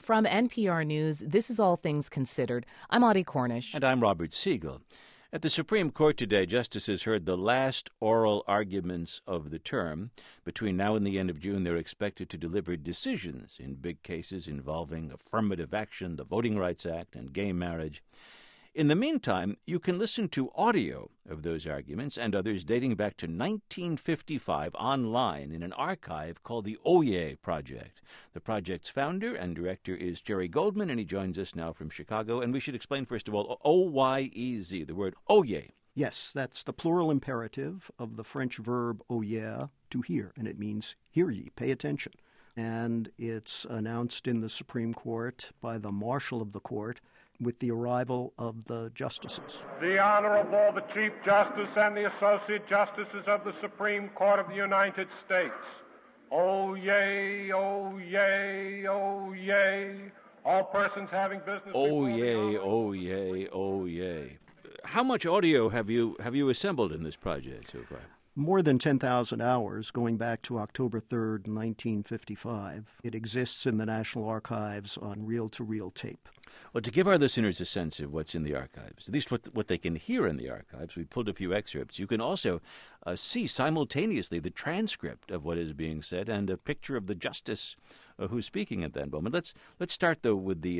From NPR News, this is All Things Considered. I'm Audie Cornish. And I'm Robert Siegel. At the Supreme Court today, justices heard the last oral arguments of the term. Between now and the end of June, they're expected to deliver decisions in big cases involving affirmative action, the Voting Rights Act, and gay marriage. In the meantime, you can listen to audio of those arguments and others dating back to 1955 online in an archive called the Oyez Project. The project's founder and director is Jerry Goldman, and he joins us now from Chicago. And we should explain, first of all, O-Y-E-Z, the word Oyez. Yes, that's the plural imperative of the French verb oyer, to hear, and it means hear ye, pay attention. And it's announced in the Supreme Court by the Marshal of the Court with the arrival of the justices. The Honorable, the Chief Justice and the Associate Justices of the Supreme Court of the United States. Oyez, oyez, oyez. All persons having business... Oyez, oyez, oyez. How much audio have you assembled in this project so far? More than 10,000 hours going back to October 3rd, 1955. It exists in the National Archives on reel-to-reel tape. Well, to give our listeners a sense of what's in the archives, at least what they can hear in the archives, we pulled a few excerpts. You can also see simultaneously the transcript of what is being said and a picture of the justice who's speaking at that moment. Let's start, though, with the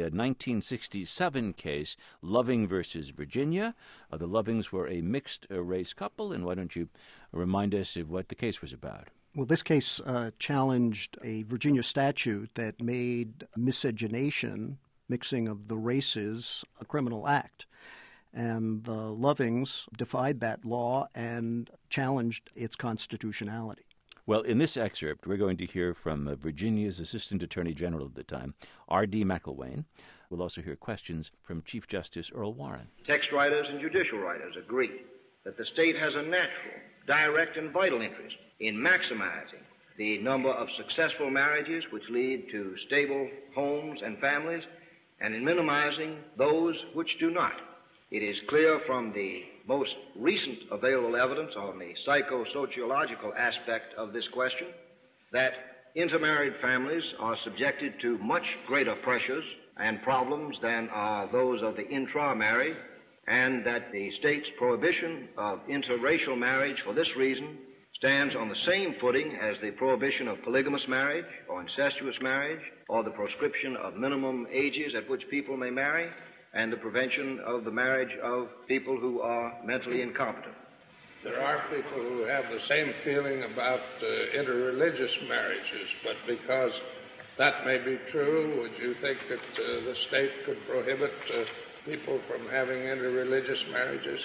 1967 case, Loving versus Virginia. The Lovings were a mixed-race couple, and why don't you remind us of what the case was about? Well, this case challenged a Virginia statute that made miscegenation, mixing of the races, a criminal act. And the Lovings defied that law and challenged its constitutionality. Well, in this excerpt, we're going to hear from Virginia's Assistant Attorney General at the time, R.D. McElwain. We'll also hear questions from Chief Justice Earl Warren. Text writers and judicial writers agree that the state has a natural, direct, and vital interest in maximizing the number of successful marriages which lead to stable homes and families, and in minimizing those which do not. It is clear from the most recent available evidence on the psychosociological aspect of this question that intermarried families are subjected to much greater pressures and problems than are those of the intramarried, and that the state's prohibition of interracial marriage for this reason stands on the same footing as the prohibition of polygamous marriage or incestuous marriage, or the proscription of minimum ages at which people may marry, and the prevention of the marriage of people who are mentally incompetent. There are people who have the same feeling about interreligious marriages, but because that may be true, would you think that the state could prohibit people from having interreligious marriages?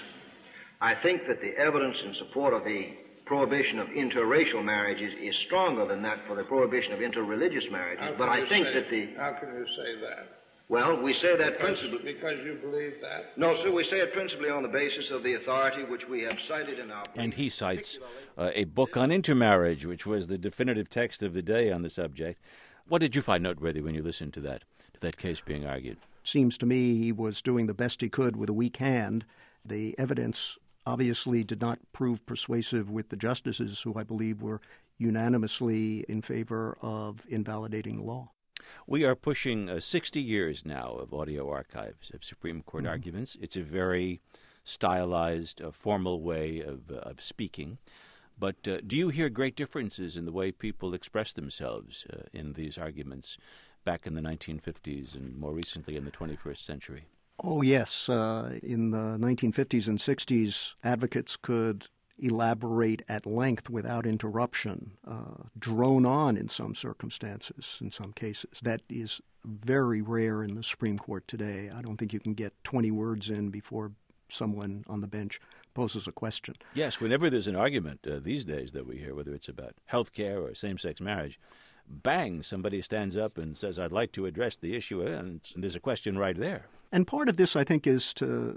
I think that the evidence in support of the prohibition of interracial marriages is stronger than that for the prohibition of interreligious marriages. But I think that the... How can you say that? Well, we say that principally... Because you believe that? No, sir, we say it principally on the basis of the authority which we have cited in our... And he cites a book on intermarriage, which was the definitive text of the day on the subject. What did you find noteworthy when you listened to that case being argued? Seems to me he was doing the best he could with a weak hand. The evidence obviously did not prove persuasive with the justices, who I believe were unanimously in favor of invalidating the law. We are pushing 60 years now of audio archives of Supreme Court arguments. It's a very stylized, formal way of speaking. But do you hear great differences in the way people express themselves in these arguments back in the 1950s and more recently in the 21st century? Oh, yes. In the 1950s and 60s, advocates could elaborate at length without interruption, drone on in some circumstances, in some cases. That is very rare in the Supreme Court today. I don't think you can get 20 words in before someone on the bench poses a question. Yes, whenever there's an argument these days that we hear, whether it's about health care or same-sex marriage, bang, somebody stands up and says, I'd like to address the issue, and there's a question right there. And part of this, I think, is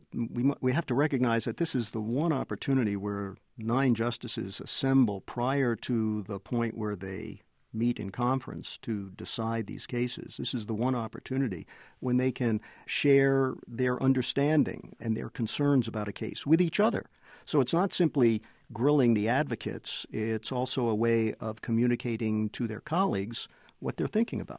we have to recognize that this is the one opportunity where 9 justices assemble prior to the point where they meet in conference to decide these cases. This is the one opportunity when they can share their understanding and their concerns about a case with each other. So it's not simply grilling the advocates. It's also a way of communicating to their colleagues what they're thinking about.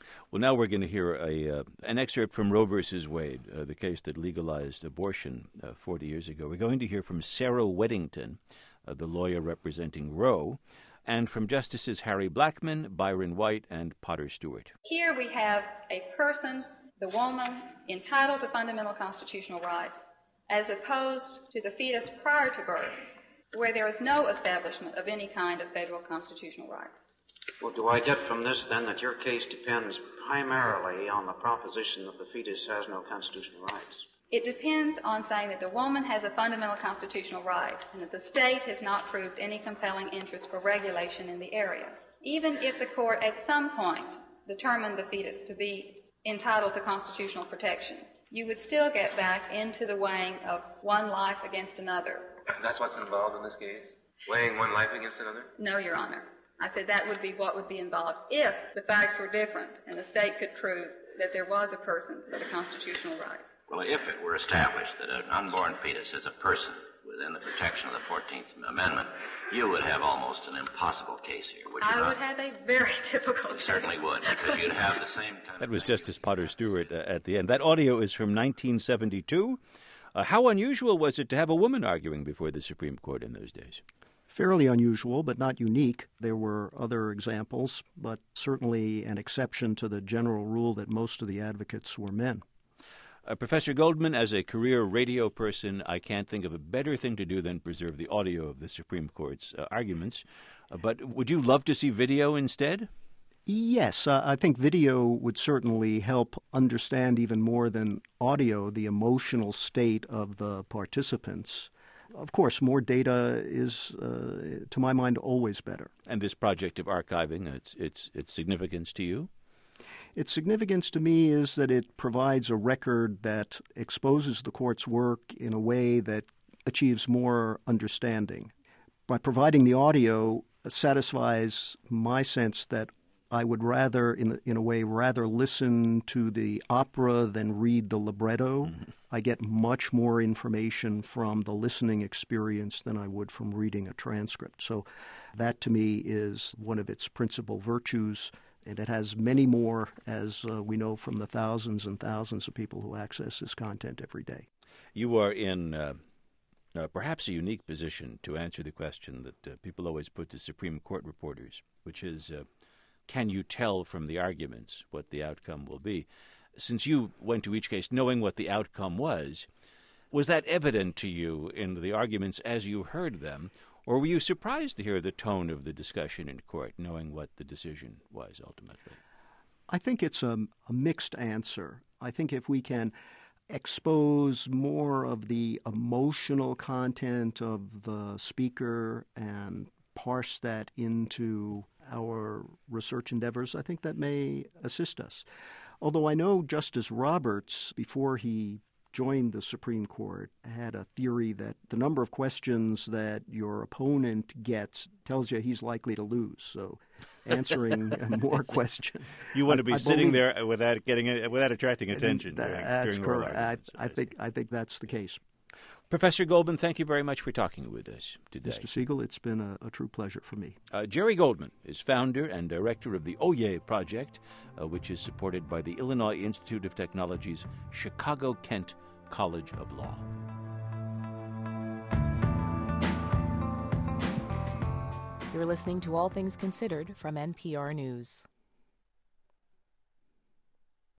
Well, now we're going to hear an excerpt from Roe versus Wade, the case that legalized abortion 40 years ago. We're going to hear from Sarah Weddington, the lawyer representing Roe, and from Justices Harry Blackmun, Byron White, and Potter Stewart. Here we have a person, the woman, entitled to fundamental constitutional rights, as opposed to the fetus prior to birth, where there is no establishment of any kind of federal constitutional rights. Well, do I get from this, then, that your case depends primarily on the proposition that the fetus has no constitutional rights? It depends on saying that the woman has a fundamental constitutional right and that the state has not proved any compelling interest for regulation in the area. Even if the court at some point determined the fetus to be entitled to constitutional protection, you would still get back into the weighing of one life against another. That's what's involved in this case? Weighing one life against another? No, Your Honor. I said that would be what would be involved if the facts were different and the state could prove that there was a person with a constitutional right. Well, if it were established that an unborn fetus is a person within the protection of the 14th Amendment, you would have almost an impossible case here, would you not? I would have a very difficult You case. certainly would, because you'd have the same kind That of was thing. Justice Potter Stewart at the end. That audio is from 1972. How unusual was it to have a woman arguing before the Supreme Court in those days? Fairly unusual, but not unique. There were other examples, but certainly an exception to the general rule that most of the advocates were men. Professor Goldman, as a career radio person, I can't think of a better thing to do than preserve the audio of the Supreme Court's arguments. But would you love to see video instead? Yes, I think video would certainly help understand even more than audio the emotional state of the participants. Of course, more data is, to my mind, always better. And this project of archiving, its significance to you? Its significance to me is that it provides a record that exposes the court's work in a way that achieves more understanding. By providing the audio, satisfies my sense that I would rather, in a way, rather listen to the opera than read the libretto. Mm-hmm. I get much more information from the listening experience than I would from reading a transcript. So that, to me, is one of its principal virtues. And it has many more, as we know from the thousands and thousands of people who access this content every day. You are in perhaps a unique position to answer the question that people always put to Supreme Court reporters, which is, can you tell from the arguments what the outcome will be? Since you went to each case knowing what the outcome was that evident to you in the arguments as you heard them? Or were you surprised to hear the tone of the discussion in court, knowing what the decision was ultimately? I think it's a mixed answer. I think if we can expose more of the emotional content of the speaker and parse that into our research endeavors, I think that may assist us. Although I know Justice Roberts, before he joined the Supreme Court, had a theory that the number of questions that your opponent gets tells you he's likely to lose. So answering more questions. You want to be sitting there without attracting attention. That's during correct. I think that's the case. Professor Goldman, thank you very much for talking with us today. Mr. Siegel, it's been a true pleasure for me. Jerry Goldman is founder and director of the Oyez Project, which is supported by the Illinois Institute of Technology's Chicago-Kent College of Law. You're listening to All Things Considered from NPR News.